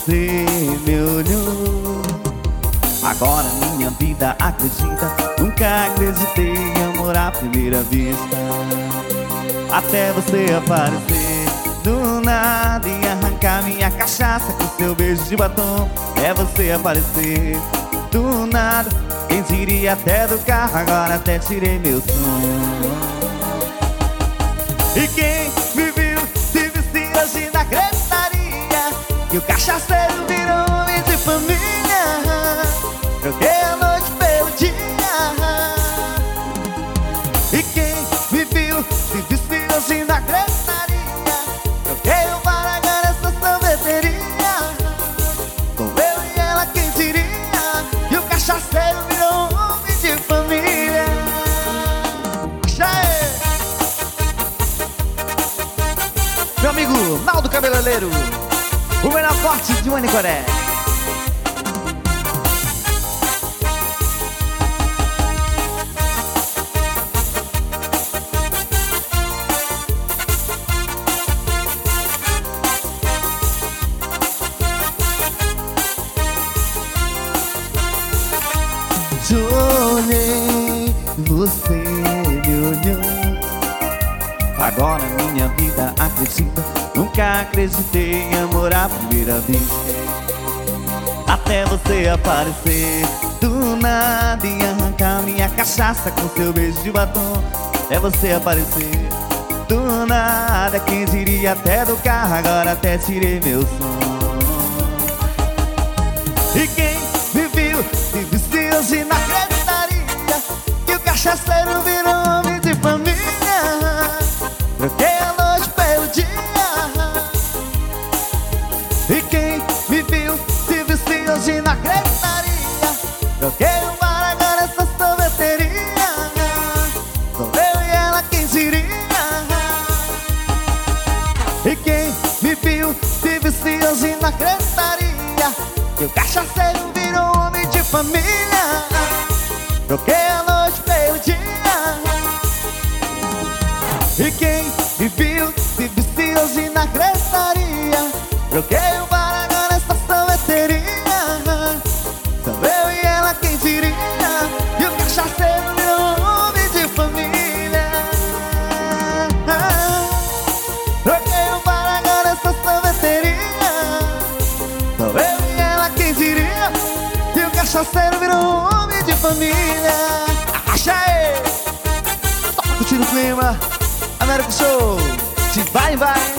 você me olhou. Agora minha vida acredita. Nunca acreditei em amor à primeira vista, até você aparecer do nada e arrancar minha cachaça com seu beijo de batom. É você aparecer do nada. Quem diria até do carro, agora até tirei meu som. E quem me viu se vestir hoje não acreditaria que o cachaceiro virou homem de família. Troquei a noite pelo dia. E quem me viu se vestir hoje não acreditaria. Troquei o bar, agora essa sorveteria. Com eu e ela, quem diria que o cachaceiro virou homem de família. Meu amigo Naldo Cabeleireiro, o melhor corte de Manicoré. Eu olhei, você me olhou. Agora minha vida acredita. Nunca acreditei em amor à primeira vista, até você aparecer do nada e arrancar minha cachaça com seu beijo de batom. É você aparecer do nada. Quem diria até do carro, agora até tirei meu som. E quem me viu se vestir hoje não acreditaria que o cachaceiro virou homem de família. Troquei a noite pelo dia. E quem me viu se vestir hoje não acreditaria. Troquei o bar, agora essa sorveteria. Sou eu e ela, quem diria. E quem me viu se vestir hoje não acreditaria que o cachaceiro virou homem de família. Troquei a noite pelo dia. E quem me viu se vestir hoje não acreditaria. Troquei o bar, agora essa sorveteria. Sou eu e ela, quem diria. E o cachaceiro virou homem de família. Troquei o bar, agora essa sorveteria. Sou eu e ela, quem diria. E o cachaceiro virou homem de família. Arracha aí! Toca o tiro clima. Américo Show, te vai, vai.